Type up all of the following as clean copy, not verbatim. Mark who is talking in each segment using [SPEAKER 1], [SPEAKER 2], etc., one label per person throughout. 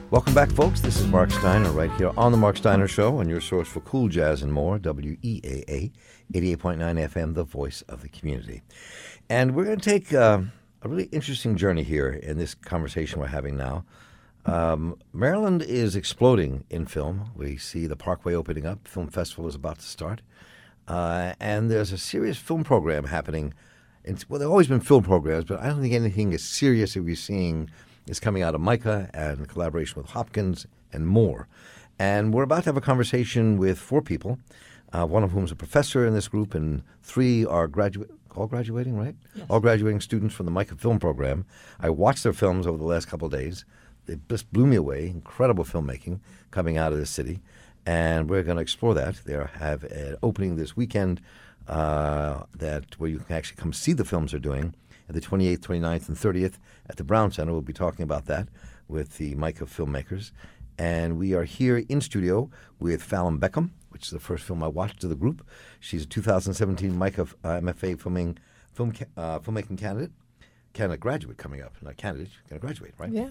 [SPEAKER 1] Welcome back, folks. This is Mark Steiner right here on The Mark Steiner Show, and your source for cool jazz and more, WEAA 88.9 FM, the voice of the community. And we're going to take a really interesting journey here in this conversation we're having now. Maryland is exploding in film. We see the Parkway opening up. Film Festival is about to start. And there's a serious film program happening. Well, there have always been film programs, but I don't think anything as serious as we're seeing is coming out of MICA and collaboration with Hopkins and more. And we're about to have a conversation with four people, one of whom is a professor in this group, and three are all graduating, right? Yes. All graduating students from the MICA film program. I watched their films over the last couple of days. They just blew me away. Incredible filmmaking coming out of this city. And we're going to explore that. They have an opening this weekend where you can actually come see the films they're doing at the 28th, 29th, and 30th at the Brown Center. We'll be talking about that with the MICA filmmakers. And we are here in studio with Fallon Beckham, which is the first film I watched of the group. She's a 2017 MICA MFA filmmaking candidate graduate coming up. Not candidate, she's going to graduate, right?
[SPEAKER 2] Yeah.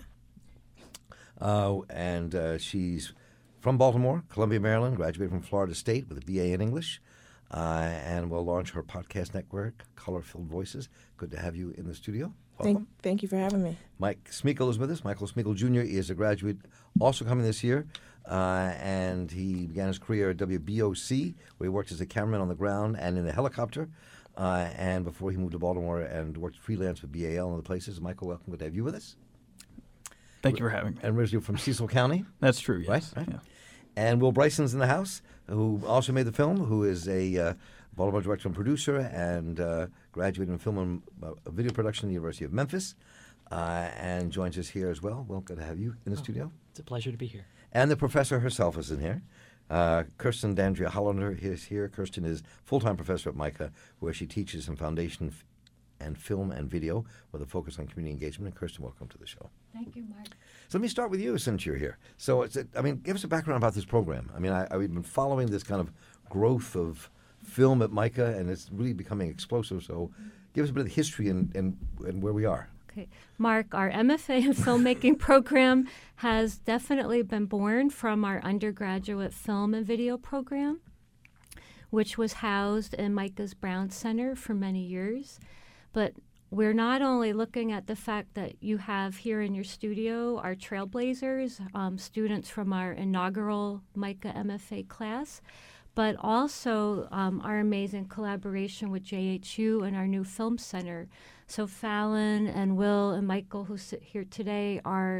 [SPEAKER 1] And she's from Baltimore, Columbia, Maryland, graduated from Florida State with a BA in English. And we'll launch her podcast network, Color-Filled Voices. Good to have you in the studio. Welcome.
[SPEAKER 2] Thank you for having me.
[SPEAKER 1] Mike Smeagol is with us. Michael Smeagol Jr. is a graduate also coming this year. And he began his career at WBOC, where he worked as a cameraman on the ground and in the helicopter. And before he moved to Baltimore and worked freelance with BAL and other places. Michael, welcome. Good to have you with us.
[SPEAKER 3] Thank you for having me.
[SPEAKER 1] And originally from Cecil County.
[SPEAKER 3] That's true, yes.
[SPEAKER 1] Right?
[SPEAKER 3] Yeah.
[SPEAKER 1] And Will Bryson's in the house, who also made the film, who is a Baltimore director and producer and graduated in film and video production at the University of Memphis, and joins us here as well. Well, good to have you in the studio.
[SPEAKER 4] It's a pleasure to be here.
[SPEAKER 1] And the professor herself is in here. Kirsten Dandria Hollander is here. Kirsten is full-time professor at MICA, where she teaches in foundation and film and video with a focus on community engagement. And Kirsten, welcome to the show.
[SPEAKER 5] Thank you, Mark.
[SPEAKER 1] So let me start with you since you're here. So, give us a background about this program. I mean, I've been following this kind of growth of film at MICA, and it's really becoming explosive. So give us a bit of the history and where we are.
[SPEAKER 5] Okay. Mark, our MFA in filmmaking program has definitely been born from our undergraduate film and video program, which was housed in MICA's Brown Center for many years. But we're not only looking at the fact that you have here in your studio our trailblazers, students from our inaugural MICA MFA class, but also our amazing collaboration with JHU and our new film center. So Fallon and Will and Michael, who sit here today, are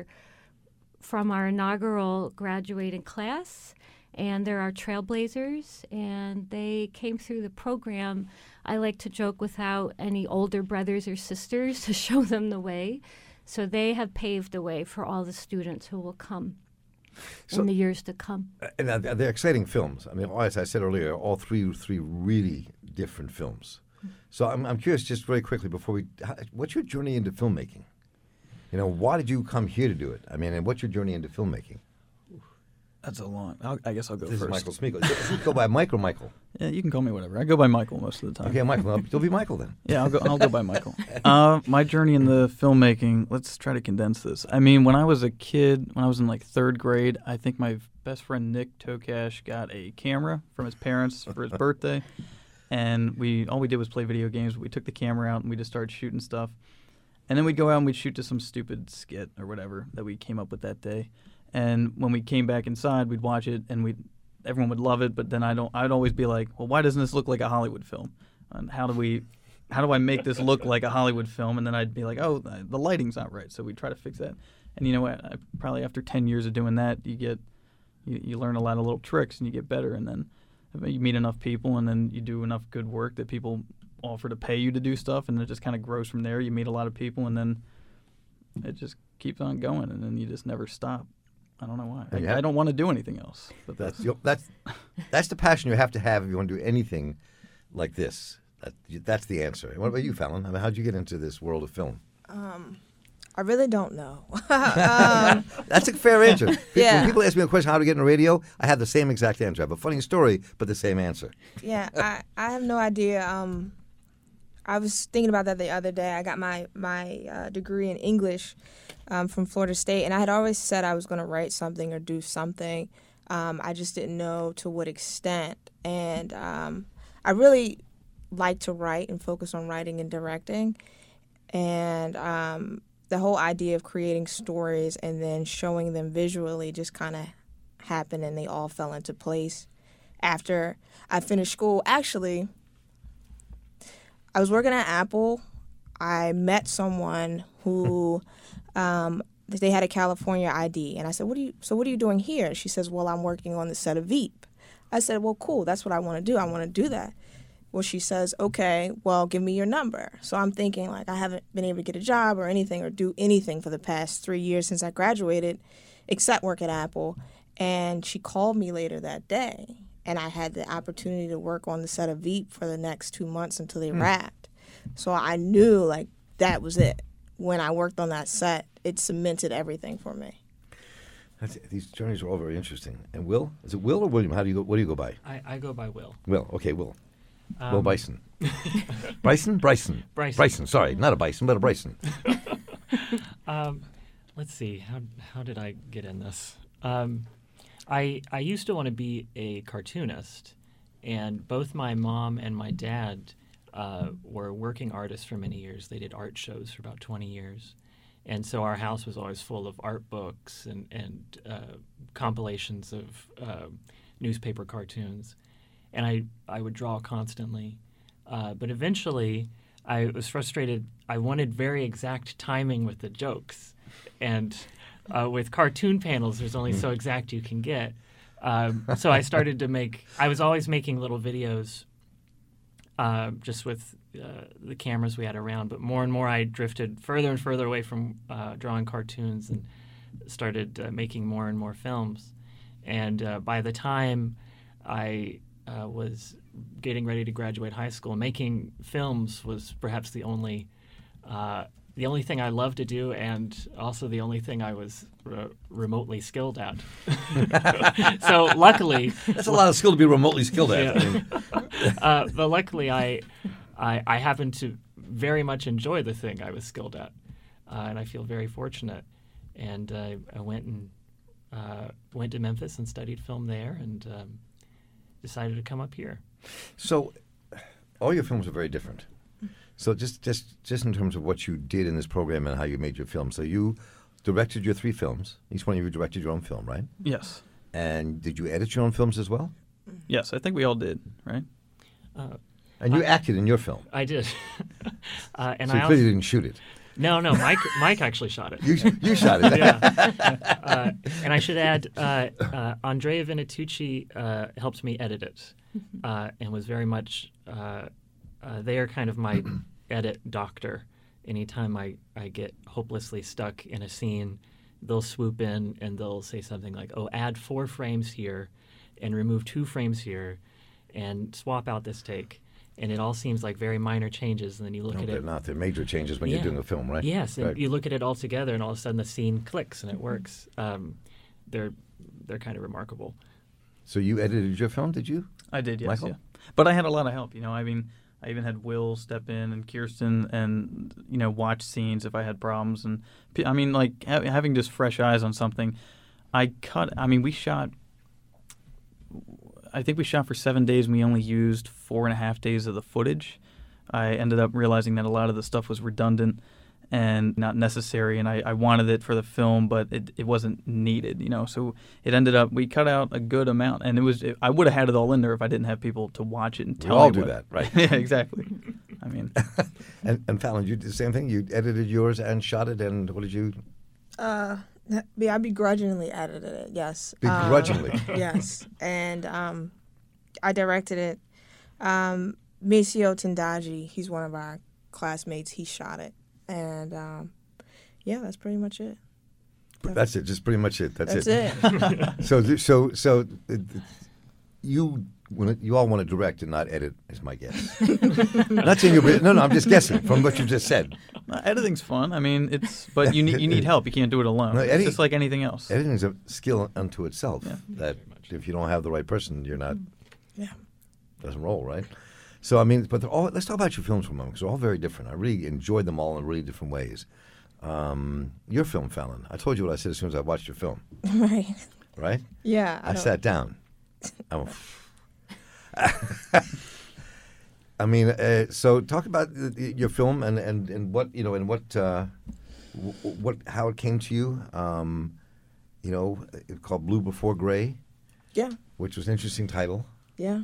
[SPEAKER 5] from our inaugural graduating class, and they're our trailblazers, and they came through the program, I like to joke, without any older brothers or sisters to show them the way. So they have paved the way for all the students who will come in the years to come.
[SPEAKER 1] And they're exciting films. I mean, as I said earlier, all three really different films. So I'm curious, just very quickly, what's your journey into filmmaking? You know, why did you come here to do it? I mean, and what's your journey into filmmaking?
[SPEAKER 3] That's a long. I guess I'll go
[SPEAKER 1] this
[SPEAKER 3] first.
[SPEAKER 1] This is Michael Smeagol. Does he go by Mike or Michael?
[SPEAKER 3] Yeah, you can call me whatever. I go by Michael most of the time.
[SPEAKER 1] Okay, Michael. You'll be Michael then.
[SPEAKER 3] Yeah, I'll go by Michael. My journey in the filmmaking. Let's try to condense this. I mean, when I was a kid, when I was in like third grade, I think my best friend Nick Tokash got a camera from his parents for his birthday, and all we did was play video games. We took the camera out and we just started shooting stuff, and then we'd go out and we'd shoot to some stupid skit or whatever that we came up with that day. And when we came back inside, we'd watch it, and everyone would love it. But then I'd always be like, well, why doesn't this look like a Hollywood film? And how do I make this look like a Hollywood film? And then I'd be like, oh, the lighting's not right. So we'd try to fix that. And you know what? Probably after 10 years of doing that, you learn a lot of little tricks, and you get better. And then you meet enough people, and then you do enough good work that people offer to pay you to do stuff, and it just kind of grows from there. You meet a lot of people, and then it just keeps on going, and then you just never stop. I don't know why. I don't want to do anything else. But
[SPEAKER 1] that's the passion you have to have if you want to do anything like this. That's the answer. What about you, Fallon? I mean, how'd you get into this world of film?
[SPEAKER 2] I really don't know.
[SPEAKER 1] That's a fair answer.
[SPEAKER 2] Yeah.
[SPEAKER 1] When people ask me a question, how to get into radio, I have the same exact answer. I have a funny story, but the same answer.
[SPEAKER 2] Yeah, I have no idea. I was thinking about that the other day. I got my degree in English from Florida State, and I had always said I was going to write something or do something. I just didn't know to what extent. And I really like to write and focus on writing and directing. And the whole idea of creating stories and then showing them visually just kind of happened, and they all fell into place after I finished school. Actually, I was working at Apple. I met someone who they had a California ID, and I said, "What are you doing here?" She says, "Well, I'm working on the set of Veep." I said, "Well, cool. That's what I want to do. I want to do that." Well, she says, "Okay, well, give me your number." So I'm thinking, like, I haven't been able to get a job or anything or do anything for the past 3 years since I graduated, except work at Apple. And she called me later that day, and I had the opportunity to work on the set of Veep for the next 2 months until they wrapped. So I knew, like, that was it. When I worked on that set, it cemented everything for me.
[SPEAKER 1] These journeys are all very interesting. And Will? Is it Will or William? What do you go by?
[SPEAKER 4] I go by Will.
[SPEAKER 1] Will. Okay, Will. Will Bison. Bryson? Bryson. Bryson. Sorry, not a bison, but a Bryson.
[SPEAKER 4] Let's see. How did I get in this? I used to want to be a cartoonist, and both my mom and my dad were working artists for many years. They did art shows for about 20 years. And so our house was always full of art books and compilations of newspaper cartoons. And I would draw constantly. But eventually, I was frustrated. I wanted very exact timing with the jokes. And with cartoon panels, there's only so exact you can get. So I started to I was always making little videos just with the cameras we had around. But more and more, I drifted further and further away from drawing cartoons and started making more and more films. And by the time I was getting ready to graduate high school, making films was perhaps the only thing I loved to do, and also the only thing I was remotely skilled at. So luckily,
[SPEAKER 1] that's a lot of skill to be remotely skilled at.
[SPEAKER 4] Yeah. But luckily, I happen to very much enjoy the thing I was skilled at, and I feel very fortunate. And I went to Memphis and studied film there, and decided to come up here.
[SPEAKER 1] So, all your films are very different. So just in terms of what you did in this program and how you made your film. So you directed your 3 films. Each one of you directed your own film, right?
[SPEAKER 3] Yes.
[SPEAKER 1] And did you edit your own films as well?
[SPEAKER 3] Yes, I think we all did, right?
[SPEAKER 1] And you acted in your film.
[SPEAKER 4] I did. And
[SPEAKER 1] so you clearly didn't shoot it.
[SPEAKER 4] No, Mike actually shot it.
[SPEAKER 1] You shot it.
[SPEAKER 4] Yeah. And I should add, Andrea Vinatucci helped me edit it, and was very much. They are kind of my edit doctor. Anytime I get hopelessly stuck in a scene, they'll swoop in and they'll say something like, "Oh, add 4 frames here, and remove 2 frames here, and swap out this take." And it all seems like very minor changes, and then you look at it.
[SPEAKER 1] They're not. They're major changes when you're doing a film, right?
[SPEAKER 4] Yes, and
[SPEAKER 1] right.
[SPEAKER 4] You look at it all together, and all of a sudden the scene clicks and it works. They're kind of remarkable.
[SPEAKER 1] So you edited your film, did you?
[SPEAKER 3] I did, yes.
[SPEAKER 1] Michael?
[SPEAKER 3] Yeah. But I had a lot of help. I mean, I even had Will step in and Kirsten and watch scenes if I had problems. And I mean, like having just fresh eyes on something. We shot. I think we shot for 7 days, and we only used 4.5 days of the footage. I ended up realizing that a lot of the stuff was redundant and not necessary, and I wanted it for the film, but it wasn't needed, So it ended up, we cut out a good amount, and I would have had it all in there if I didn't have people to watch it and tell me.
[SPEAKER 1] We all do that, right?
[SPEAKER 3] Yeah, exactly. I mean.
[SPEAKER 1] and Fallon, you did the same thing? You edited yours and shot it, and what did you?
[SPEAKER 2] Yeah, I begrudgingly edited it, yes.
[SPEAKER 1] Begrudgingly?
[SPEAKER 2] Yes. And I directed it. Maceo Tendaji, he's one of our classmates, he shot it. And, that's pretty much it.
[SPEAKER 1] That's it, just pretty much it. That's
[SPEAKER 2] it.
[SPEAKER 1] So you all want to direct and not edit, is my guess. Not saying no, I'm just guessing from what you just said.
[SPEAKER 3] Editing's fun. I mean, but you need help. You can't do it alone.
[SPEAKER 1] No,
[SPEAKER 3] it's just like anything else.
[SPEAKER 1] Editing's a skill unto itself.
[SPEAKER 3] Yeah.
[SPEAKER 1] That if you don't have the right person, you're not.
[SPEAKER 2] Yeah.
[SPEAKER 1] Doesn't roll, right? So I mean, but they're all. Let's talk about your films for a moment because they're all very different. I really enjoyed them all in really different ways. Your film, Fallon. I told you what I said as soon as I watched your film.
[SPEAKER 2] Right.
[SPEAKER 1] Right?
[SPEAKER 2] Yeah.
[SPEAKER 1] I sat down. I mean, so talk about your film and what and what how it came to you. It's called Blue Before Gray.
[SPEAKER 2] Yeah.
[SPEAKER 1] Which was an interesting title.
[SPEAKER 2] Yeah.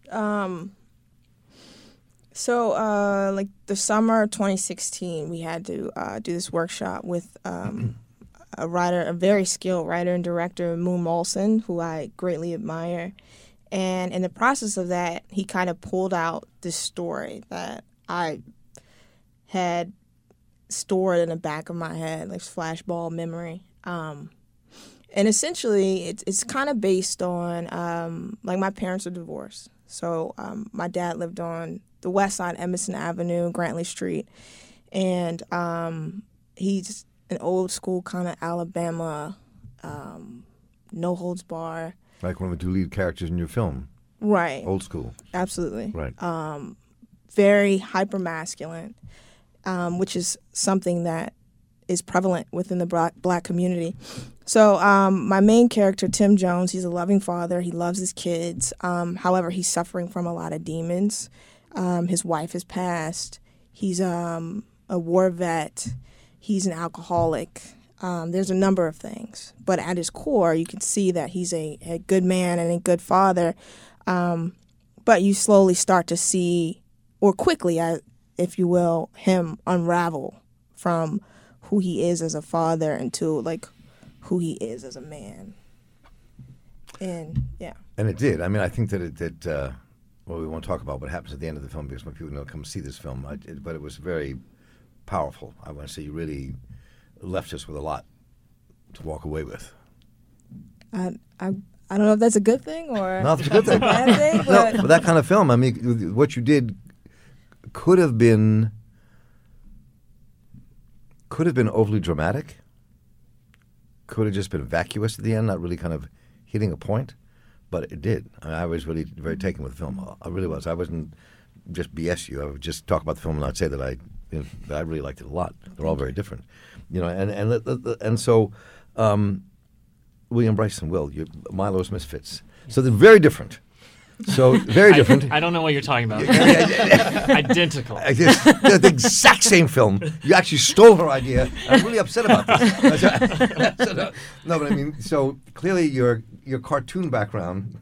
[SPEAKER 2] So, like the summer of 2016, we had to do this workshop with a writer, a very skilled writer and director, Moon Molson, who I greatly admire. And in the process of that, he kind of pulled out this story that I had stored in the back of my head, like flashball memory. And essentially, it's kind of based on, like my parents are divorced. So my dad lived on the west side, Emerson Avenue, Grantley Street. And he's an old school kind of Alabama, no holds bar.
[SPEAKER 1] Like one of the two lead characters in your film.
[SPEAKER 2] Right.
[SPEAKER 1] Old school.
[SPEAKER 2] Absolutely.
[SPEAKER 1] Right.
[SPEAKER 2] Very hyper masculine, which is something that is prevalent within the black community. So my main character, Tim Jones, he's a loving father. He loves his kids. However, he's suffering from a lot of demons. His wife has passed. He's a war vet. He's an alcoholic. There's a number of things. But at his core, you can see that he's a good man and a good father. But you slowly start to see, or quickly, if you will, him unravel from who he is as a father into like who he is as a man. And yeah.
[SPEAKER 1] And it did. I mean, I think that well, we won't talk about what happens at the end of the film because when people know come see this film, but it was very powerful. I want to say you really left us with a lot to walk away with.
[SPEAKER 2] I don't know if that's a good thing or
[SPEAKER 1] no, it's a good thing.
[SPEAKER 2] a bad thing. But
[SPEAKER 1] No, for that kind of film, I mean, what you did could have been overly dramatic. Could have just been vacuous at the end, not really kind of hitting a point. But it did. I mean, I was really very taken with the film. I really was. I wasn't just BS you. I would just talk about the film and not say that I really liked it a lot. They're all very different, and so William Bryson, Milo's Misfits. So they're very different. So very different.
[SPEAKER 4] I don't know what you're talking about. Identical.
[SPEAKER 1] They're the exact same film. You actually stole her idea. I'm really upset about this. No, but I mean, so clearly your cartoon background.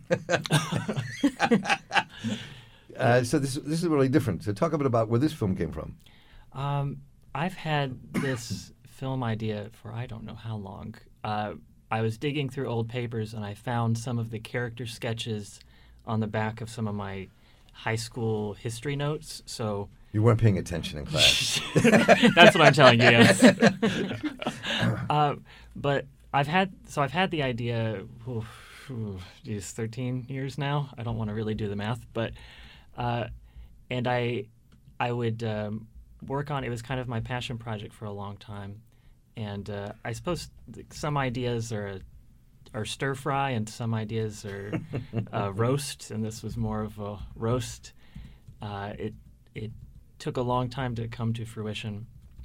[SPEAKER 1] So this is really different. So talk a bit about where this film came from.
[SPEAKER 4] I've had this film idea for I don't know how long. I was digging through old papers and I found some of the character sketches on the back of some of my high school history notes. So
[SPEAKER 1] you weren't paying attention in class.
[SPEAKER 4] That's what I'm telling you. Yes. But I've had the idea. 13 years now. I don't want to really do the math, but and I would work on it. Was kind of my passion project for a long time, and I suppose some ideas are stir fry and some ideas are roast, and this was more of a roast. It took a long time to come to fruition.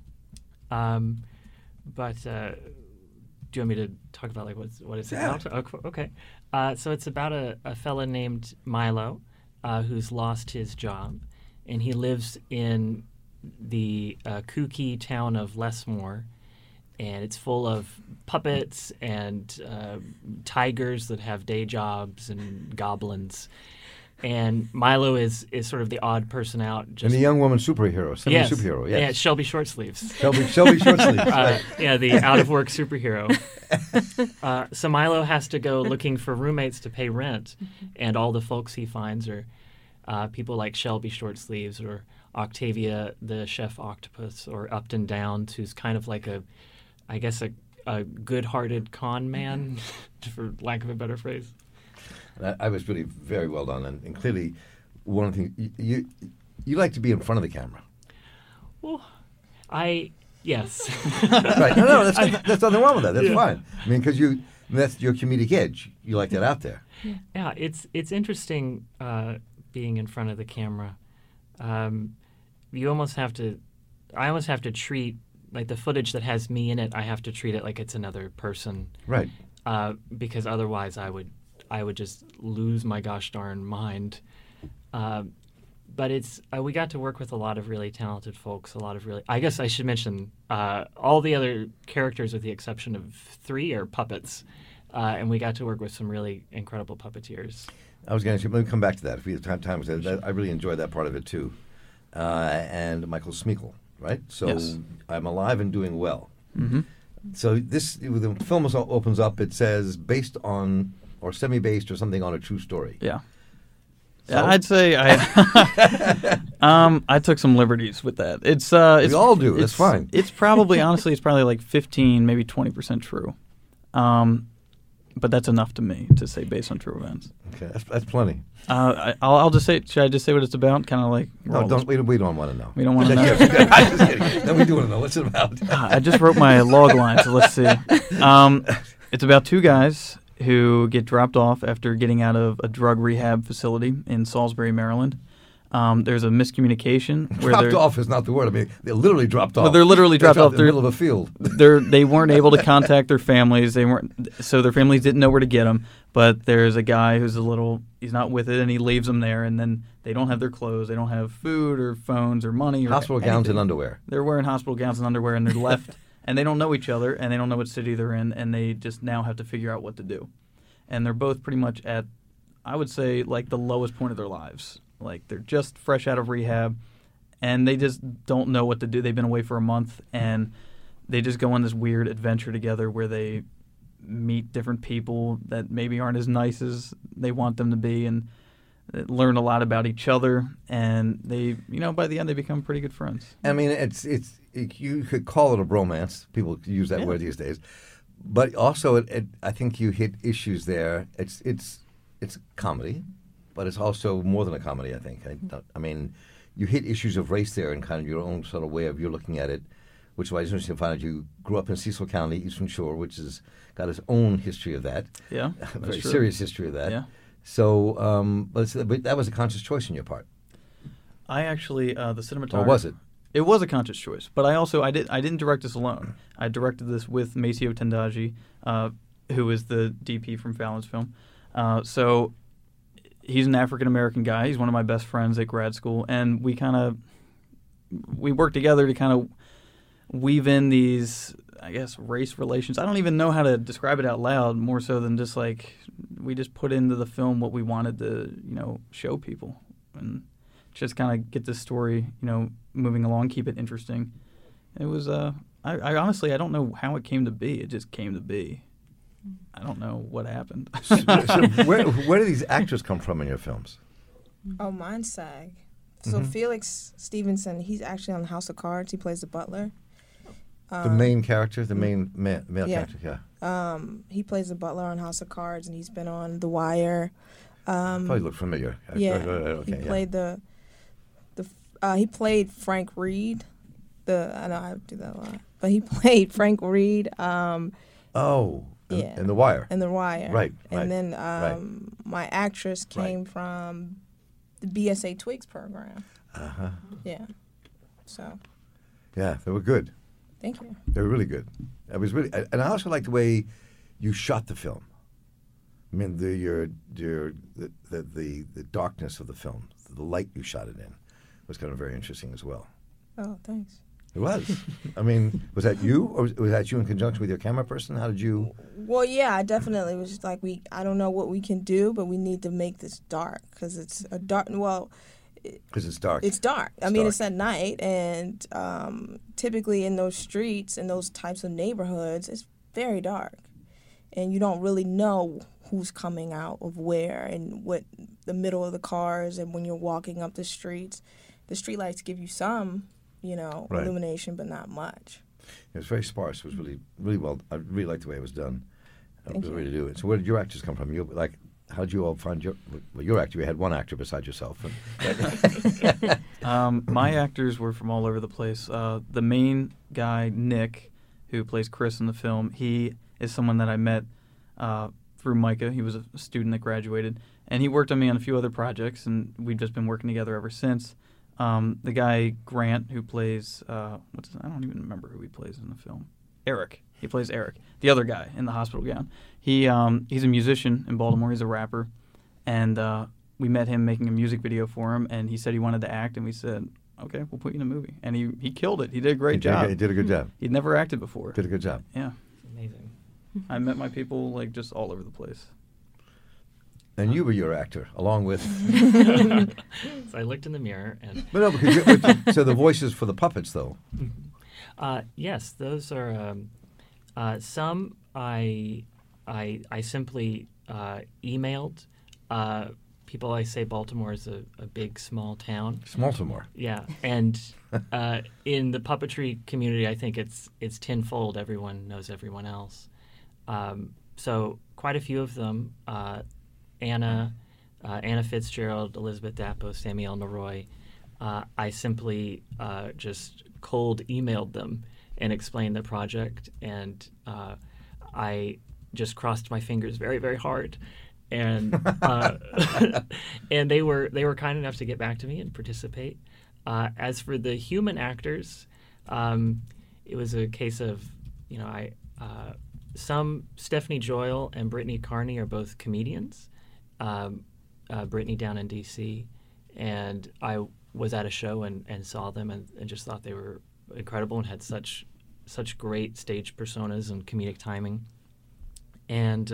[SPEAKER 4] But do you want me to talk about like what it's about? Okay. So it's about a fella named Milo who's lost his job, and he lives in the kooky town of Lesmore. And it's full of puppets and tigers that have day jobs and goblins. And Milo is sort of the odd person out.
[SPEAKER 1] And the young woman superhero, semi-superhero, yes.
[SPEAKER 4] Yeah, Shelby Shortsleeves.
[SPEAKER 1] Shelby Shortsleeves. Right.
[SPEAKER 4] Yeah, the out-of-work superhero. So Milo has to go looking for roommates to pay rent, and all the folks he finds are people like Shelby Shortsleeves or Octavia the Chef Octopus or Upton Downs, who's kind of like a good-hearted con man, for lack of a better phrase.
[SPEAKER 1] I was really very well done, and clearly, one of the things you like to be in front of the camera.
[SPEAKER 4] Well, yes.
[SPEAKER 1] Right. No, that's nothing wrong with that. That's fine. I mean, because that's your comedic edge. You like that out there.
[SPEAKER 4] Yeah, it's interesting being in front of the camera. you almost have to. I almost have to treat like the footage that has me in it. I have to treat it like it's another person,
[SPEAKER 1] Right.
[SPEAKER 4] because otherwise I would just lose my gosh darn mind. But it's we got to work with a lot of really talented folks. I guess I should mention all the other characters, with the exception of 3, are puppets, and we got to work with some really incredible puppeteers.
[SPEAKER 1] I was going to let me come back to that if we have time. I really enjoyed that part of it too. And Michael Smeagol, right? So
[SPEAKER 3] Yes.
[SPEAKER 1] I'm alive and doing well.
[SPEAKER 3] Mm-hmm.
[SPEAKER 1] So the film opens up. It says based on or semi-based or something on a true story.
[SPEAKER 3] Yeah.
[SPEAKER 1] So?
[SPEAKER 3] Yeah, I'd say I took some liberties with that. It's
[SPEAKER 1] We all do. That's
[SPEAKER 3] it's-
[SPEAKER 1] fine.
[SPEAKER 3] It's probably it's probably like 15, maybe 20% true. But that's enough to me to say based on true events.
[SPEAKER 1] Okay, that's plenty.
[SPEAKER 3] I'll just say. Should I just say what it's about? Kind of like
[SPEAKER 1] No, we don't want to know.
[SPEAKER 3] We don't want to know.
[SPEAKER 1] I'm just kidding. No, we do want to know what's it about.
[SPEAKER 3] I just wrote my log line, so let's see. It's about 2 guys who get dropped off after getting out of a drug rehab facility in Salisbury, Maryland. There's a miscommunication where
[SPEAKER 1] Dropped
[SPEAKER 3] they're
[SPEAKER 1] off is not the word. I mean, they literally dropped off.
[SPEAKER 3] Well, they're literally dropped off.
[SPEAKER 1] in the middle of a field.
[SPEAKER 3] they weren't able to contact their families. So their families didn't know where to get them. But there's a guy who's he's not with it, and he leaves them there. And then they don't have their clothes. They don't have food or phones or money or
[SPEAKER 1] Hospital gowns
[SPEAKER 3] anything.
[SPEAKER 1] and underwear.
[SPEAKER 3] They're wearing hospital gowns and underwear, and they're left, and they don't know each other, and they don't know what city they're in, and they just now have to figure out what to do. And they're both pretty much at, I would say, like the lowest point of their lives. Like they're just fresh out of rehab, and they just don't know what to do. They've been away for a month, and they just go on this weird adventure together where they meet different people that maybe aren't as nice as they want them to be, and learn a lot about each other. And they, by the end, they become pretty good friends.
[SPEAKER 1] I mean, you could call it a bromance. People use that word these days, but also I think you hit issues there. It's comedy, but it's also more than a comedy. I think. I mean, you hit issues of race there and kind of your own sort of way of you're looking at it, which is why it's interesting to find out you grew up in Cecil County, Eastern Shore, which has got its own history of that.
[SPEAKER 3] Yeah,
[SPEAKER 1] a very
[SPEAKER 3] true.
[SPEAKER 1] serious history of that.
[SPEAKER 3] Yeah.
[SPEAKER 1] So, but that was a conscious choice on your part.
[SPEAKER 3] I actually the cinematographer.
[SPEAKER 1] Or was it?
[SPEAKER 3] It was a conscious choice, but I didn't direct this alone. I directed this with Maceo Tendaji, who is the DP from Fallon's film. So he's an African American guy. He's one of my best friends at grad school, and we worked together to kind of weave in these, I guess, race relations. I don't even know how to describe it out loud, more so than just like we just put into the film what we wanted to, show people, and just kind of get this story, moving along, keep it interesting. It was, I honestly, I don't know how it came to be. It just came to be. I don't know what happened.
[SPEAKER 1] So where do these actors come from in your films?
[SPEAKER 2] Oh, mine's SAG. So Felix Stevenson, he's actually on House of Cards. He plays the butler.
[SPEAKER 1] The main character, the main male character, yeah.
[SPEAKER 2] He plays the butler on House of Cards, and he's been on The Wire.
[SPEAKER 1] Probably look familiar.
[SPEAKER 2] Yeah,
[SPEAKER 1] Okay,
[SPEAKER 2] he played he played Frank Reed. I know I do that a lot, but he played Frank Reed.
[SPEAKER 1] In
[SPEAKER 2] Yeah.
[SPEAKER 1] The Wire.
[SPEAKER 2] In The Wire.
[SPEAKER 1] Right.
[SPEAKER 2] And then my actress came from the BSA Twigs program.
[SPEAKER 1] Uh-huh.
[SPEAKER 2] Yeah. So.
[SPEAKER 1] Yeah, they were good.
[SPEAKER 2] Thank you.
[SPEAKER 1] They were really good. It was really, and I also like the way you shot the film. I mean, the darkness of the film, the light you shot it in, was kind of very interesting as well.
[SPEAKER 2] Oh, thanks.
[SPEAKER 1] It was. I mean, was that you, or was that you in conjunction with your camera person? How did you?
[SPEAKER 2] Well, yeah, I definitely was just like I don't know what we can do, but we need to make this dark because it's a dark. Well.
[SPEAKER 1] Because it's dark.
[SPEAKER 2] It's dark. I mean,
[SPEAKER 1] dark.
[SPEAKER 2] it's at night, and typically in those streets and those types of neighborhoods, it's very dark, and you don't really know who's coming out of where and what the middle of the cars, and when you're walking up the streets, the streetlights give you some, illumination, but not much.
[SPEAKER 1] It was very sparse. It was really, really well. I really liked the way it was done. It was
[SPEAKER 2] you.
[SPEAKER 1] really do it. So where did your actors come from? How did you all find your actor? You had one actor besides yourself.
[SPEAKER 3] My actors were from all over the place. The main guy, Nick, who plays Chris in the film, he is someone that I met through Micah. He was a student that graduated, and he worked on me on a few other projects, and we've just been working together ever since. The guy Grant who plays I don't even remember who he plays in the film. Eric. He plays Eric, the other guy in the hospital gown. He's a musician in Baltimore. He's a rapper, and we met him making a music video for him. And he said he wanted to act, and we said, "Okay, we'll put you in a movie." And he killed it. He did a great job.
[SPEAKER 1] He did a good job.
[SPEAKER 3] He'd never acted before.
[SPEAKER 1] Did a good job.
[SPEAKER 3] Yeah,
[SPEAKER 4] It's amazing.
[SPEAKER 3] I met my people like just all over the place.
[SPEAKER 1] And you were your actor, along with.
[SPEAKER 4] So I looked in the mirror and.
[SPEAKER 1] But no, because so the voices for the puppets, though.
[SPEAKER 4] Yes, those are some I simply emailed people. I say Baltimore is a big small town.
[SPEAKER 1] Baltimore.
[SPEAKER 4] Yeah, and in the puppetry community, I think it's tenfold. Everyone knows everyone else. So quite a few of them. Anna Fitzgerald, Elizabeth Dappo, Samuel Leroy. I simply just cold emailed them and explained the project, and I just crossed my fingers very, very hard, and and they were kind enough to get back to me and participate. As for the human actors, it was a case of Stephanie Joyle and Brittany Carney are both comedians. Brittany down in D.C., and I was at a show and saw them and just thought they were incredible and had such great stage personas and comedic timing. And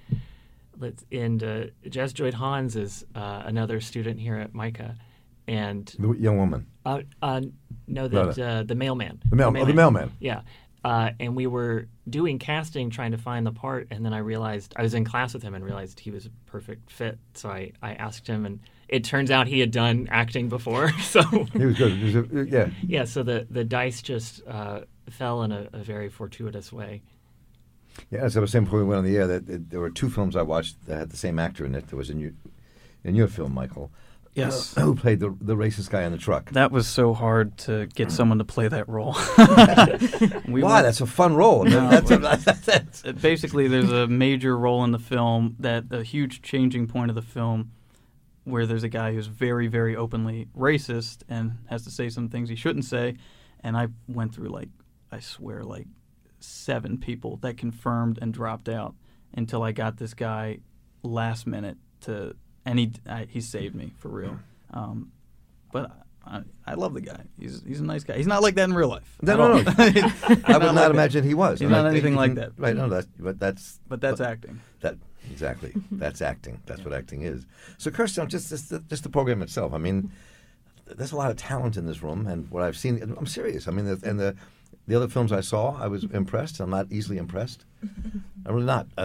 [SPEAKER 4] Jess Joyd Hans is another student here at MICA, and
[SPEAKER 1] The young woman.
[SPEAKER 4] the mailman.
[SPEAKER 1] The mailman.
[SPEAKER 4] Yeah. And we were doing casting, trying to find the part, and then I realized, I was in class with him and realized he was a perfect fit. So I asked him, and it turns out he had done acting before. So
[SPEAKER 1] He was good. Yeah.
[SPEAKER 4] yeah, so the dice just fell in a very fortuitous way.
[SPEAKER 1] Yeah, as I was saying before we went on the air, that there were two films I watched that had the same actor in it. There was in your film, Michael.
[SPEAKER 3] Yes.
[SPEAKER 1] Who played the racist guy in the truck?
[SPEAKER 3] That was so hard to get someone to play that role.
[SPEAKER 1] Why? That's a fun role.
[SPEAKER 3] No,
[SPEAKER 1] That's
[SPEAKER 3] Basically, there's a major role in the film, that a huge changing point of the film, where there's a guy who's very, very openly racist and has to say some things he shouldn't say. And I went through, I swear, 7 people that confirmed and dropped out until I got this guy last minute to... And he saved me, for real. But I love the guy. He's a nice guy. He's not like that in real life.
[SPEAKER 1] No. I would not imagine he was.
[SPEAKER 3] He's not anything like that.
[SPEAKER 1] Right, no, that's
[SPEAKER 3] acting.
[SPEAKER 1] Exactly. That's acting. That's what acting is. So, Kirsten, just the program itself. I mean, there's a lot of talent in this room, and what I've seen, I'm serious. I mean, the other films I saw, I was impressed. I'm not easily impressed. I'm really not.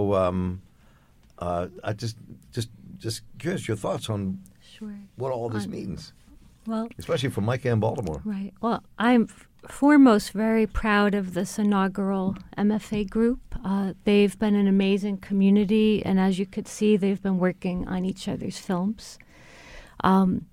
[SPEAKER 1] I just curious your thoughts on what all this means.
[SPEAKER 5] Well,
[SPEAKER 1] especially for Micah and Baltimore.
[SPEAKER 5] Right. Well, I'm foremost very proud of this inaugural MFA group. They've been an amazing community, and as you could see, they've been working on each other's films. And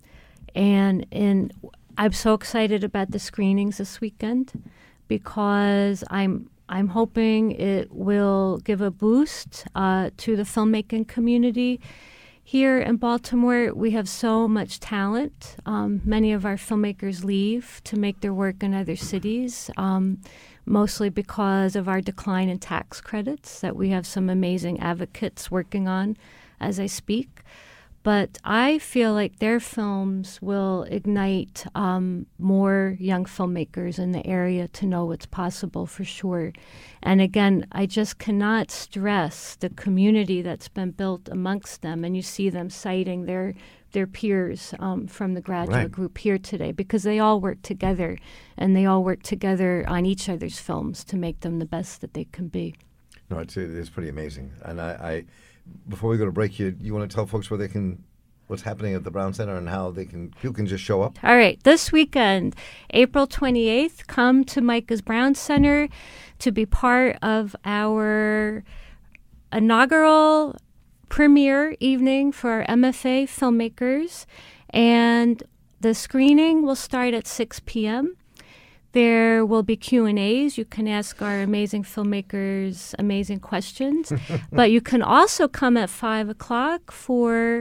[SPEAKER 5] I'm so excited about the screenings this weekend because I'm hoping it will give a boost to the filmmaking community. Here in Baltimore, we have so much talent. Many of our filmmakers leave to make their work in other cities, mostly because of our decline in tax credits that we have some amazing advocates working on as I speak. But I feel like their films will ignite more young filmmakers in the area to know what's possible for sure. And again, I just cannot stress the community that's been built amongst them. And you see them citing their peers from the graduate group here today because they all work together, and they all work together on each other's films to make them the best that they can be.
[SPEAKER 1] No, it's pretty amazing. And I before we go to break, you want to tell folks what's happening at the Brown Center and how people can just show up?
[SPEAKER 5] All right. This weekend, April 28th, come to Micah's Brown Center to be part of our inaugural premiere evening for our MFA filmmakers. And the screening will start at 6 p.m. There will be Q&As. You can ask our amazing filmmakers amazing questions. But you can also come at 5 o'clock for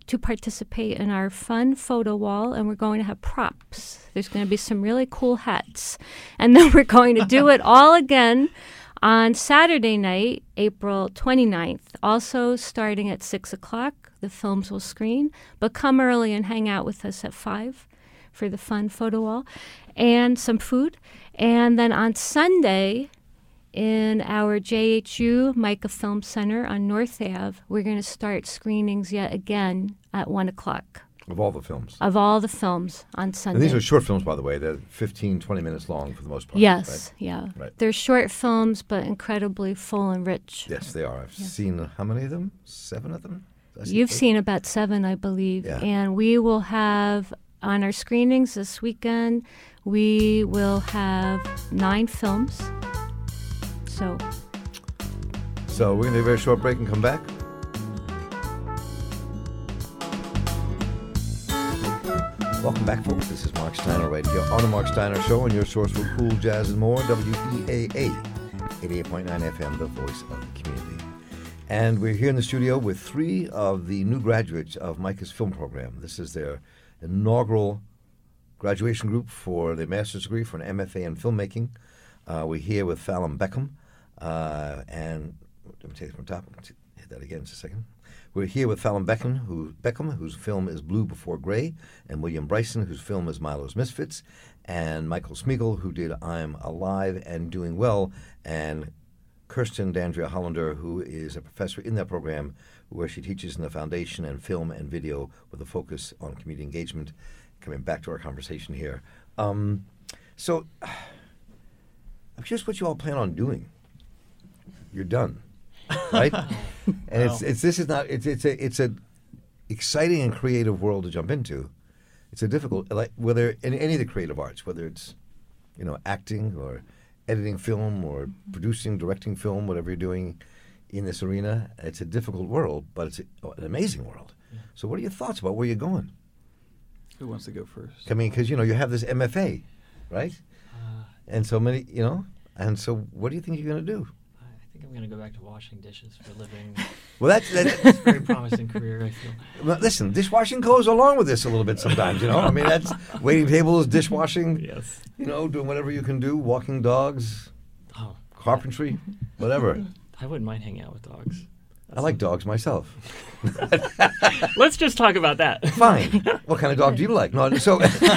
[SPEAKER 5] to participate in our fun photo wall, and we're going to have props. There's going to be some really cool hats. And then we're going to do it all again on Saturday night, April 29th, also starting at 6 o'clock. The films will screen, but come early and hang out with us at 5 for the fun photo wall and some food. And then on Sunday, in our JHU Micah Film Center on North Ave, we're going to start screenings yet again at 1 o'clock.
[SPEAKER 1] Of all the films.
[SPEAKER 5] Of all the films on Sunday.
[SPEAKER 1] And these are short films, by the way. They're 15, 20 minutes long for the most part.
[SPEAKER 5] Yes,
[SPEAKER 1] right?
[SPEAKER 5] yeah.
[SPEAKER 1] Right.
[SPEAKER 5] They're short films, but incredibly full and rich.
[SPEAKER 1] Yes, they are. I've seen how many of them? 7 of them?
[SPEAKER 5] You've seen about 7, I believe.
[SPEAKER 1] Yeah.
[SPEAKER 5] And we will have, on our screenings this weekend, we will have 9 films. So
[SPEAKER 1] we're going to take a very short break and come back. Welcome back, folks. This is Mark Steiner right here on the Mark Steiner Show, and your source for cool jazz and more, WEAA 88.9 FM, the voice of the community. And we're here in the studio with 3 of the new graduates of Micah's film program. This is their inaugural graduation group for their master's degree for an MFA in filmmaking. We're here with Fallon Beckham, and let me take it from the top. Hit that again in just a second. We're here with Fallon Beckham, whose film is Blue Before Gray, and William Bryson, whose film is Milo's Misfits, and Michael Smeagol, who did I'm Alive and Doing Well, and Kirsten Dandria Hollander, who is a professor in that program where she teaches in the foundation and film and video with a focus on community engagement. Coming back to our conversation here. So I'm curious what you all plan on doing. You're done, right? And it's a exciting and creative world to jump into. It's a difficult, like whether in any of the creative arts, whether it's acting or editing film or producing, directing film, whatever you're doing in this arena, it's a difficult world, but it's an amazing world. Yeah. So what are your thoughts about where you're going?
[SPEAKER 3] Who wants to go first?
[SPEAKER 1] I mean, because you have this MFA, right? And so many, and so what do you think you're going to do?
[SPEAKER 4] I think I'm going to go back to washing dishes for a living.
[SPEAKER 1] Well, that's
[SPEAKER 4] a very promising career, I feel.
[SPEAKER 1] Well, listen, dishwashing goes along with this a little bit sometimes, I mean, that's waiting tables, dishwashing,
[SPEAKER 4] yes.
[SPEAKER 1] Doing whatever you can do, walking dogs, carpentry, whatever.
[SPEAKER 4] I wouldn't mind hanging out with dogs.
[SPEAKER 1] I like dogs myself.
[SPEAKER 4] Let's just talk about that.
[SPEAKER 1] Fine. What kind of dog do you like? No, so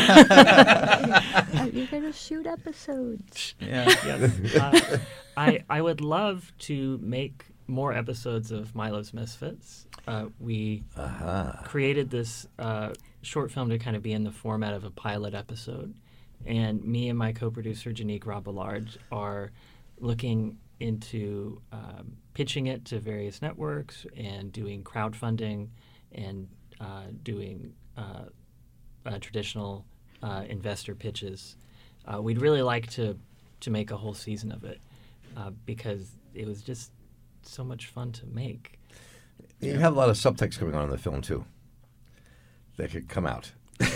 [SPEAKER 5] you're going to shoot episodes.
[SPEAKER 3] Yeah.
[SPEAKER 4] Yes. I would love to make more episodes of Milo's Misfits. We created this short film to kind of be in the format of a pilot episode. And me and my co-producer, Janique Robillard, are looking into pitching it to various networks and doing crowdfunding and doing traditional investor pitches. We'd really like to make a whole season of it because it was just so much fun to make.
[SPEAKER 1] You have a lot of subtext going on in the film, too, that could come out.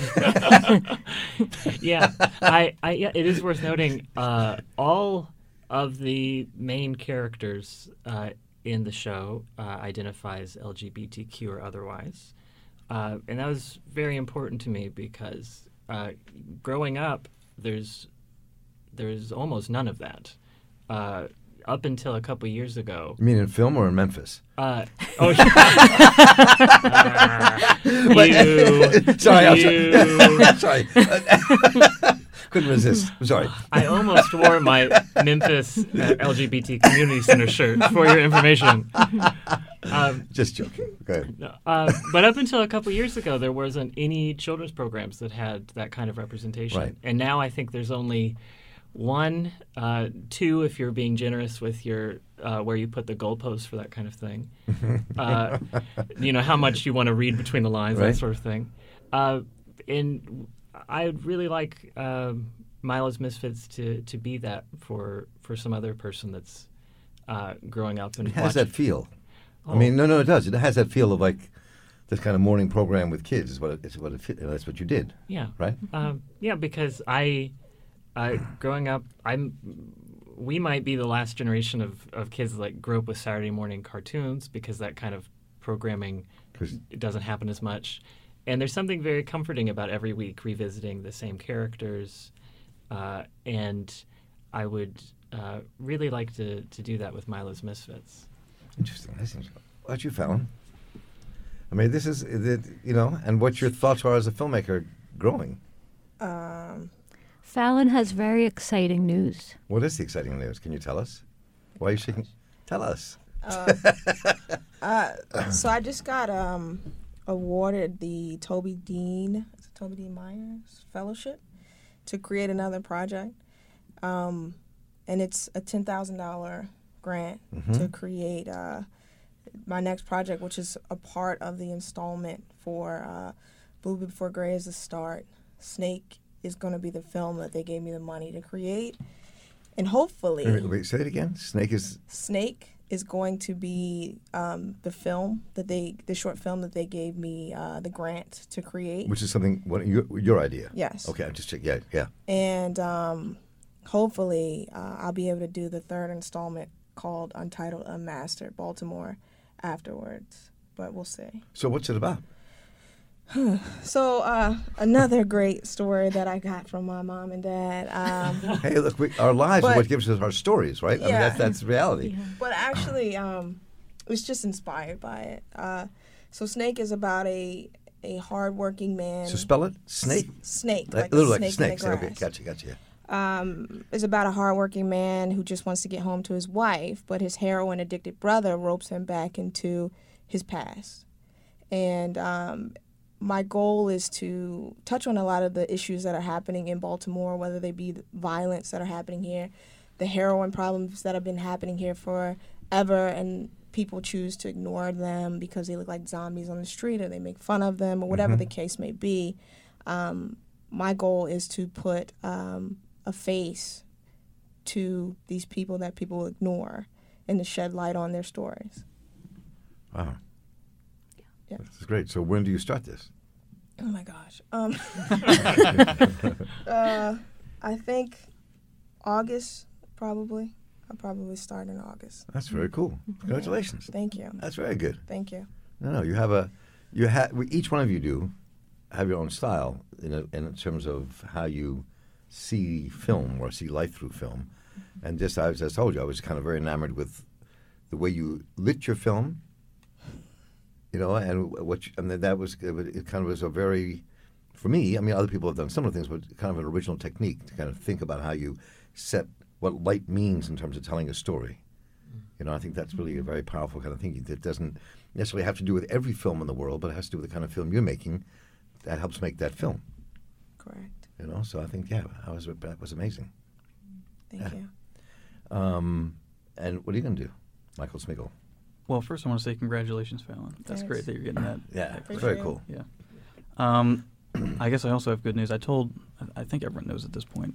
[SPEAKER 4] Yeah, it is worth noting all of the main characters in the show identify as LGBTQ or otherwise. And that was very important to me because growing up, there's almost none of that. Up until a couple years ago.
[SPEAKER 1] You mean in film or in Memphis?
[SPEAKER 4] Sorry.
[SPEAKER 1] Sorry. Couldn't resist. I'm sorry.
[SPEAKER 4] I almost wore my Memphis LGBT Community Center shirt for your information.
[SPEAKER 1] Just joking. Go ahead.
[SPEAKER 4] But up until a couple years ago, there wasn't any children's programs that had that kind of representation.
[SPEAKER 1] Right.
[SPEAKER 4] And now I think there's only 1, 2 if you're being generous with your where you put the goalposts for that kind of thing. How much you want to read between the lines,
[SPEAKER 1] right.
[SPEAKER 4] That sort of thing. And I'd really like Milo's Misfits to be that for some other person that's growing up and
[SPEAKER 1] it has that feel.
[SPEAKER 4] Oh.
[SPEAKER 1] I mean, no, it does. It has that feel of like this kind of morning program with kids. That's what you did.
[SPEAKER 4] Yeah.
[SPEAKER 1] Right.
[SPEAKER 4] Yeah, because growing up, we might be the last generation of kids that grew up with Saturday morning cartoons because that kind of programming
[SPEAKER 1] 'Cause-
[SPEAKER 4] it doesn't happen as much. And there's something very comforting about every week revisiting the same characters. And I would really like to do that with Milo's Misfits.
[SPEAKER 1] Interesting. What about you, Fallon? I mean, this is, and what your thoughts are as a filmmaker growing.
[SPEAKER 5] Fallon has very exciting news.
[SPEAKER 1] What is the exciting news? Can you tell us? Why are you shaking? Tell us.
[SPEAKER 2] So I just got awarded the Toby Dean Myers Fellowship to create another project, and it's a $10,000 grant to create my next project, which is a part of the installment for Blue Before Gray is the start. Snake is going to be the film that they gave me the money to create, and hopefully,
[SPEAKER 1] Wait, say it again. Snake
[SPEAKER 2] is going to be the film that the short film that they gave me the grant to create.
[SPEAKER 1] which is something. What your idea?
[SPEAKER 2] Yes.
[SPEAKER 1] Okay, I'm just checking. Yeah.
[SPEAKER 2] And hopefully I'll be able to do the third installment called Untitled Unmastered Baltimore afterwards, but we'll see.
[SPEAKER 1] So what's it about?
[SPEAKER 2] So another great story that I got from my mom and dad.
[SPEAKER 1] Hey, look, our lives are
[SPEAKER 2] But-
[SPEAKER 1] what gives us our stories, right? I mean,
[SPEAKER 2] Yeah.
[SPEAKER 1] that's reality.
[SPEAKER 5] Yeah.
[SPEAKER 2] But actually, it was just inspired by it. So Snake is about a hardworking man.
[SPEAKER 1] So spell it. Snake.
[SPEAKER 2] Snake,
[SPEAKER 1] Like,
[SPEAKER 2] like
[SPEAKER 1] literally
[SPEAKER 2] a
[SPEAKER 1] like a
[SPEAKER 2] snake
[SPEAKER 1] snake.
[SPEAKER 2] in the
[SPEAKER 1] Okay,
[SPEAKER 2] grass.
[SPEAKER 1] gotcha.
[SPEAKER 2] Is about a hardworking man who just wants to get home to his wife, but his heroin-addicted brother ropes him back into his past. And my goal is to touch on a lot of the issues that are happening in Baltimore, whether they be the violence that are happening here, the heroin problems that have been happening here forever, and people choose to ignore them because they look like zombies on the street, or they make fun of them, or whatever the case may be. My goal is to put a face to these people that people ignore and to shed light on their stories.
[SPEAKER 1] Wow.
[SPEAKER 2] Yeah.
[SPEAKER 1] This is great. So when do you start this?
[SPEAKER 2] Oh my gosh. I think August, probably. I'll probably start in August.
[SPEAKER 1] That's very cool. Congratulations.
[SPEAKER 2] Thank you.
[SPEAKER 1] That's very good.
[SPEAKER 2] Thank you.
[SPEAKER 1] No, each one of you have your own style in terms of how you see film or see life through film. And just as I told you, I was kind of very enamored with the way you lit your film, and that was it. Kind of was a very, for me. I mean, other people have done similar things, but kind of an original technique to kind of think about how you set what light means in terms of telling a story. I think that's really a very powerful kind of thinking that doesn't necessarily have to do with every film in the world, but it has to do with the kind of film you're making that helps make that film.
[SPEAKER 2] Correct.
[SPEAKER 1] So I think, that was amazing.
[SPEAKER 2] Thank you.
[SPEAKER 1] And what are you going to do, Michael Smigel?
[SPEAKER 3] Well, first I want to say congratulations, Fallon. That's
[SPEAKER 2] Thanks.
[SPEAKER 3] great that you're getting that.
[SPEAKER 1] Yeah, it's
[SPEAKER 2] Appreciate
[SPEAKER 1] very
[SPEAKER 2] it.
[SPEAKER 1] cool.
[SPEAKER 3] Yeah. I guess I also have good news. I think everyone knows at this point.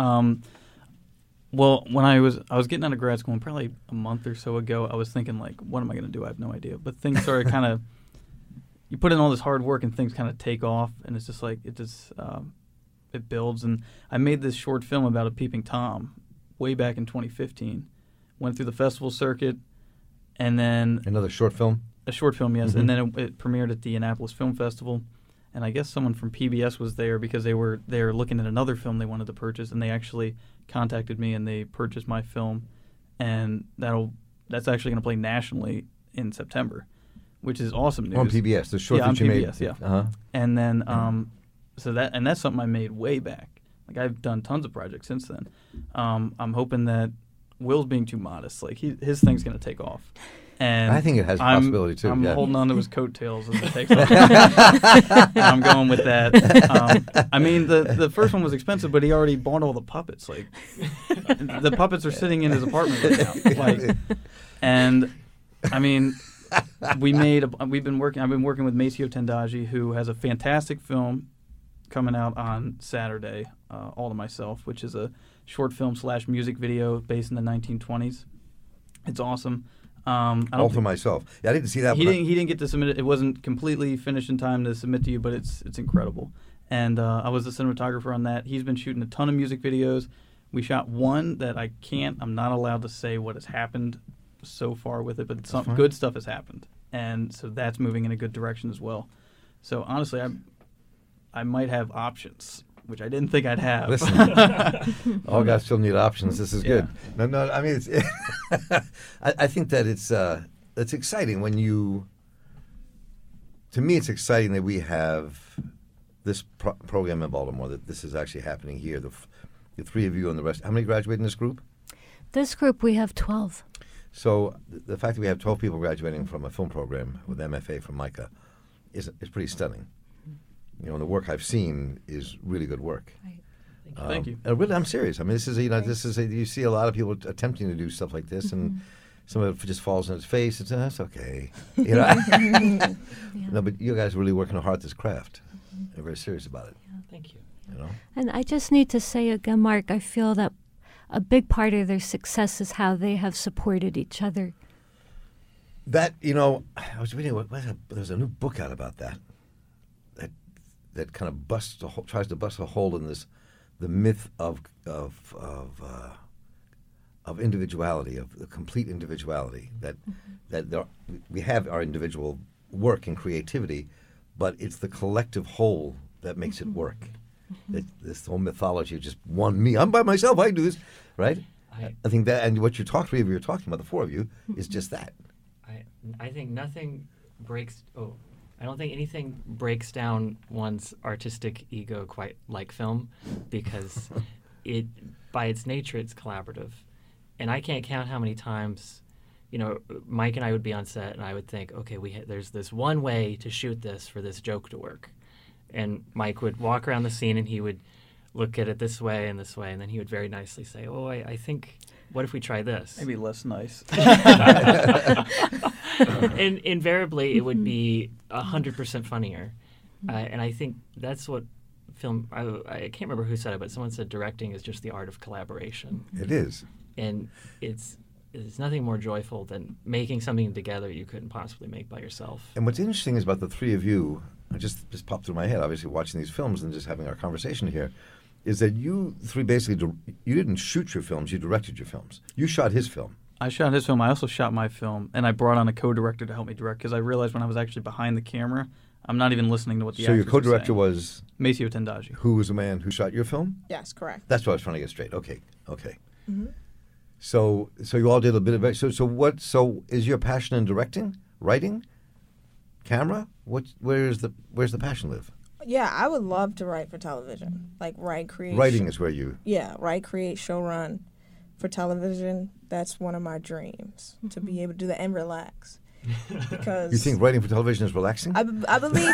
[SPEAKER 3] Well, when I was getting out of grad school, and probably a month or so ago, I was thinking, like, what am I going to do? I have no idea. But things started kind of, you put in all this hard work and things kind of take off, and it's just like, it builds. And I made this short film about a peeping Tom way back in 2015. Went through the festival circuit, and then
[SPEAKER 1] Another short film?
[SPEAKER 3] a short film, yes,
[SPEAKER 1] Mhm.
[SPEAKER 3] and then it premiered at the Annapolis Film Festival, and I guess someone from PBS was there because they were looking at another film they wanted to purchase, and they actually contacted me and they purchased my film, and that's actually going to play nationally in September, which is awesome news.
[SPEAKER 1] On PBS, the short
[SPEAKER 3] Yeah,
[SPEAKER 1] that
[SPEAKER 3] on
[SPEAKER 1] you made.
[SPEAKER 3] PBS, yeah.
[SPEAKER 1] Uh-huh.
[SPEAKER 3] And then that's something I made way back. Like, I've done tons of projects since then. I'm hoping that Will's being too modest. Like, his thing's going to take off. And
[SPEAKER 1] I think it has a possibility, too.
[SPEAKER 3] I'm
[SPEAKER 1] yeah.
[SPEAKER 3] holding on to his coattails as it takes off. And I'm going with that. I mean, the first one was expensive, but he already bought all the puppets. Like, the puppets are sitting in his apartment right now. Like, and I mean, I've been working with Maceo Tendaji, who has a fantastic film coming out on Saturday, All to Myself, which is a short film / music video based in the 1920s. It's awesome.
[SPEAKER 1] All for myself. Yeah, I didn't see that.
[SPEAKER 3] He didn't get to submit it. It wasn't completely finished in time to submit to you, but it's incredible. And I was the cinematographer on that. He's been shooting a ton of music videos. We shot one that I'm not allowed to say what has happened so far with it, but some good stuff has happened. and so that's moving in a good direction as well. So honestly, I might have options, which I didn't think I'd have.
[SPEAKER 1] Listen, all guys still need options. This is good.
[SPEAKER 3] Yeah.
[SPEAKER 1] No, I mean, it's I think that it's exciting when you. To me, it's exciting that we have this program in Baltimore. That this is actually happening here. The three of you and the rest. How many graduate in this group?
[SPEAKER 5] This group, we have 12.
[SPEAKER 1] So the fact that we have 12 people graduating from a film program with MFA from MICA is pretty stunning. You know, the work I've seen is really good work.
[SPEAKER 5] Right.
[SPEAKER 3] Thank you.
[SPEAKER 1] Really, I'm serious. I mean, you see a lot of people attempting to do stuff like this, and some of it just falls in its face. That's okay. You know, no, but you guys are really working hard at this craft. You're very serious about it.
[SPEAKER 4] Thank you.
[SPEAKER 1] You know.
[SPEAKER 5] And I just need to say again, Mark, I feel that a big part of their success is how they have supported each other.
[SPEAKER 1] That, you know, I was reading. There's a new book out about that. That kind of tries to bust a hole in the myth of individuality, of the complete individuality. We have our individual work and creativity, but it's the collective whole that makes it work. This whole mythology of just one me. I'm by myself. I do this, right? I think that, and what three of you are talking about, the four of you, is just that.
[SPEAKER 4] I think nothing breaks. I don't think anything breaks down one's artistic ego quite like film, because by its nature, it's collaborative. And I can't count how many times, you know, Mike and I would be on set, and I would think, okay, there's this one way to shoot this for this joke to work. And Mike would walk around the scene, and he would look at it this way, and then he would very nicely say, I think, what if we try this?
[SPEAKER 3] Maybe less nice.
[SPEAKER 4] And invariably, it would be 100% funnier. And I think that's what film, I can't remember who said it, but someone said directing is just the art of collaboration.
[SPEAKER 1] It is.
[SPEAKER 4] And it's nothing more joyful than making something together you couldn't possibly make by yourself.
[SPEAKER 1] And what's interesting is about the three of you, it just popped through my head, obviously watching these films and just having our conversation here, is that you three basically, you didn't shoot your films, you directed your films. You shot his film.
[SPEAKER 3] I shot his film. I also shot my film, and I brought on a co-director to help me direct, because I realized when I was actually behind the camera, I'm not even listening to what the
[SPEAKER 1] So
[SPEAKER 3] actors
[SPEAKER 1] your co-director
[SPEAKER 3] are saying.
[SPEAKER 1] Was?
[SPEAKER 3] Maceo Tendaji.
[SPEAKER 1] Who was the man who shot your film?
[SPEAKER 2] Yes, correct.
[SPEAKER 1] That's what I was trying to get straight. Okay. Mm-hmm. So you all did a bit of it. So is your passion in directing, writing, camera? Where's the passion live?
[SPEAKER 2] Yeah, I would love to write for television. Like write, create.
[SPEAKER 1] Writing is where you.
[SPEAKER 2] Yeah, write, create, show, run for television. That's one of my dreams, to be able to do that and relax. Because
[SPEAKER 1] you think writing for television is relaxing?
[SPEAKER 2] I believe.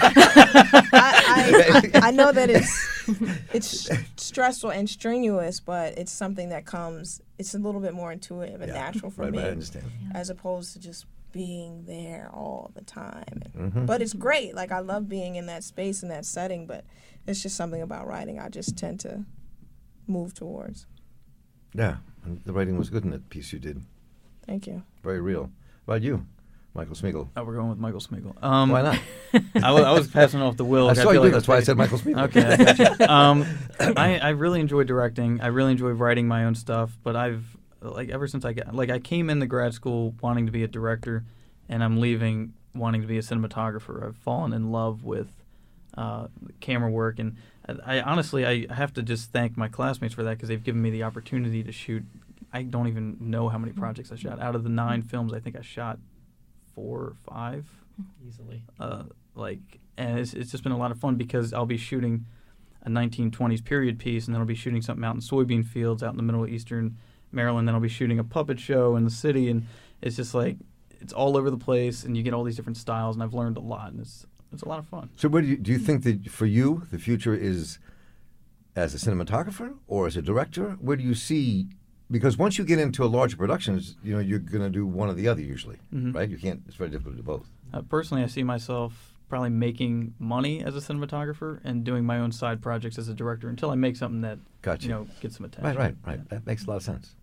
[SPEAKER 2] I know that it's stressful and strenuous, but it's something that comes. It's a little bit more intuitive and natural for me.
[SPEAKER 1] Right, I understand.
[SPEAKER 2] As opposed to just being there all the time.
[SPEAKER 1] Mm-hmm.
[SPEAKER 2] But it's great. Like, I love being in that space and that setting, but it's just something about writing I just tend to move towards.
[SPEAKER 1] Yeah, and the writing was good in that piece you did.
[SPEAKER 2] Thank you.
[SPEAKER 1] Very real. What about you, Michael Smeagol?
[SPEAKER 3] Oh, we're going with Michael Smeagol.
[SPEAKER 1] Why not?
[SPEAKER 3] I was passing off the will.
[SPEAKER 1] I saw you do. That's why I said Michael Smeagol.
[SPEAKER 3] Okay, I got you. I really enjoy directing. I really enjoy writing my own stuff. But ever since I came into grad school wanting to be a director, and I'm leaving wanting to be a cinematographer. I've fallen in love with camera work, and I honestly have to just thank my classmates for that, because they've given me the opportunity to shoot. I don't even know how many projects I shot. Out of the 9 films, I think I shot 4 or 5
[SPEAKER 4] easily.
[SPEAKER 3] And it's just been a lot of fun, because I'll be shooting a 1920s period piece, and then I'll be shooting something out in soybean fields out in the middle of eastern Maryland. Then I'll be shooting a puppet show in the city, and it's just like it's all over the place, and you get all these different styles, and I've learned a lot, and it's a lot of fun.
[SPEAKER 1] So, do you think that for you the future is as a cinematographer or as a director? Where do you see? Because once you get into a larger production, you're going to do one or the other usually, right? You can't. It's very difficult to do both.
[SPEAKER 3] Personally, I see myself probably making money as a cinematographer and doing my own side projects as a director until I make something that gets some attention.
[SPEAKER 1] Right. Yeah. That makes a lot of sense.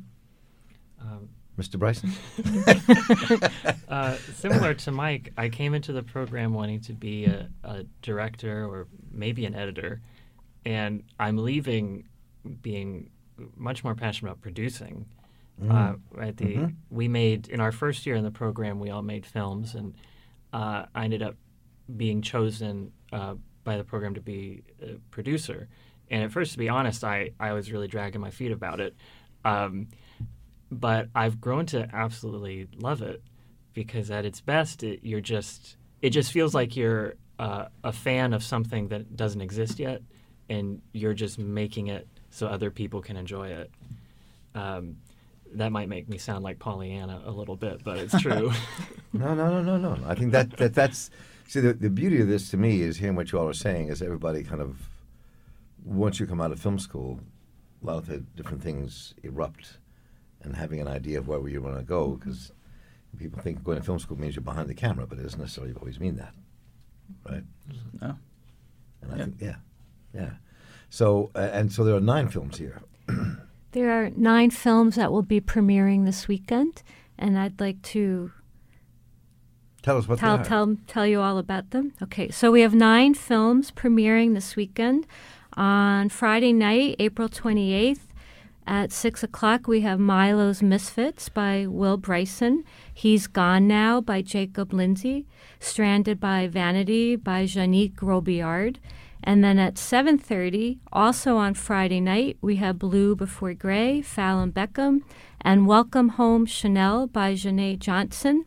[SPEAKER 1] Mr. Bryson?
[SPEAKER 4] Similar to Mike, I came into the program wanting to be a director or maybe an editor, and I'm leaving being much more passionate about producing. We made, in our first year in the program, we all made films, and I ended up being chosen by the program to be a producer. And at first, to be honest, I was really dragging my feet about it. But I've grown to absolutely love it, because at its best, it just feels like you're a fan of something that doesn't exist yet, and you're just making it so other people can enjoy it. That might make me sound like Pollyanna a little bit, but it's true.
[SPEAKER 1] No. I think that's see, the beauty of this to me is hearing what you all are saying is everybody kind of, once you come out of film school, a lot of the different things erupt, and having an idea of where you want to go, because people think going to film school means you're behind the camera, but it doesn't necessarily always mean that, right?
[SPEAKER 3] No.
[SPEAKER 1] And I think, yeah. So, so there are 9 films here.
[SPEAKER 5] There are 9 films that will be premiering this weekend, and I'd like to
[SPEAKER 1] Tell us what they are.
[SPEAKER 5] tell you all about them. Okay, so we have 9 films premiering this weekend. On Friday night, April 28th, at 6 o'clock, we have Milo's Misfits by Will Bryson, He's Gone Now by Jacob Lindsay, Stranded by Vanity by Janique Robillard. And then at 7:30, also on Friday night, we have Blue Before Gray, Fallon Beckham, and Welcome Home Chanel by Janae Johnson.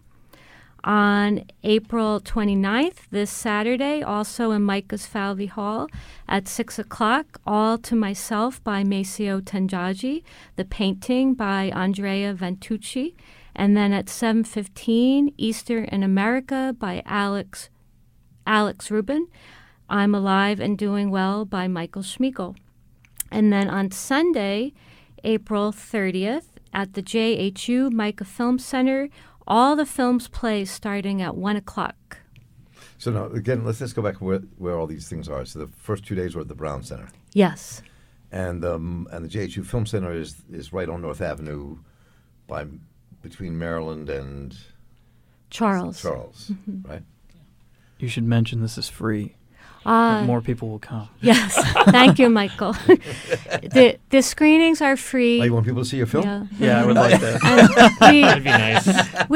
[SPEAKER 5] On April 29th, this Saturday, also in Micah's Falvey Hall at 6 o'clock, All to Myself by Maceo Tenjaji, The Painting by Andrea Ventucci, and then at 7:15, Easter in America by Alex Rubin, I'm Alive and Doing Well by Michael Schmeigel. And then on Sunday, April 30th, at the JHU Micah Film Center, all the films play starting at 1 o'clock.
[SPEAKER 1] So now, again, let's just go back where all these things are. So the first 2 days were at the Brown Center.
[SPEAKER 5] Yes.
[SPEAKER 1] And the JHU Film Center is right on North Avenue between Maryland and
[SPEAKER 5] Charles.
[SPEAKER 1] Mm-hmm. Right?
[SPEAKER 3] You should mention this is free. More people will come.
[SPEAKER 5] Yes. Thank you, Michael. The screenings are free.
[SPEAKER 1] Oh, you want people to see your film?
[SPEAKER 3] Yeah, I would like that.
[SPEAKER 4] That'd be nice.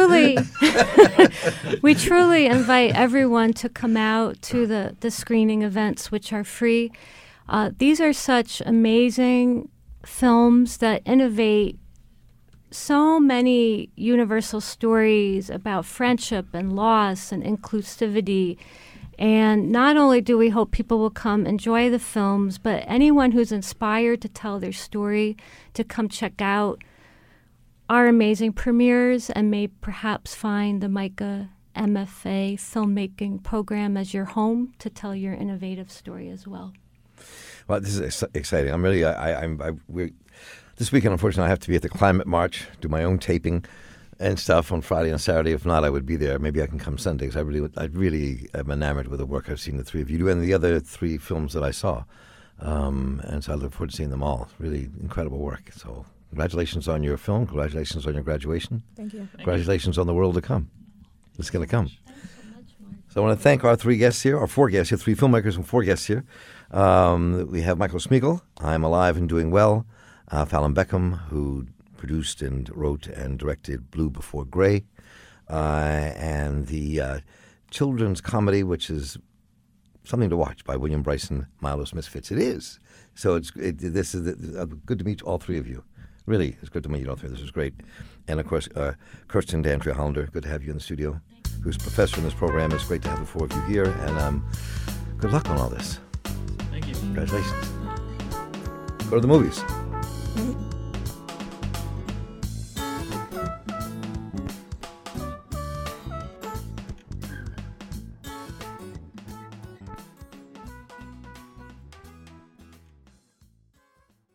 [SPEAKER 5] We truly invite everyone to come out to the screening events, which are free. These are such amazing films that innovate so many universal stories about friendship and loss and inclusivity. And not only do we hope people will come enjoy the films, but anyone who's inspired to tell their story to come check out our amazing premieres and may perhaps find the Micah MFA filmmaking program as your home to tell your innovative story as well.
[SPEAKER 1] Well, this is exciting. I'm really, this weekend, unfortunately, I have to be at the Climate March, do my own taping and stuff on Friday and Saturday. If not, I would be there. Maybe I can come Sunday, because I really am enamored with the work I've seen the 3 of you do and the other 3 films that I saw. And so I look forward to seeing them all. Really incredible work. So congratulations on your film. Congratulations on your graduation.
[SPEAKER 2] Thank you.
[SPEAKER 1] Congratulations on the world to come. It's going to come. So I want to thank our 3 guests here, or 4 guests here, 3 filmmakers and 4 guests here. We have Michael Schmeigel, I'm Alive and Doing Well. Fallon Beckham, who produced and wrote and directed Blue Before Gray, and the children's comedy, which is something to watch, by William Bryson, Milo's Misfits. It is. So this is good to meet all 3 of you. Really, it's good to meet you all 3. This was great. And, of course, Kirsten D'Andrea Hollander, good to have you in the studio, who's a professor in this program. It's great to have the 4 of you here, and good luck on all this.
[SPEAKER 3] Thank you.
[SPEAKER 1] Congratulations. Go to the movies.
[SPEAKER 2] Mm-hmm.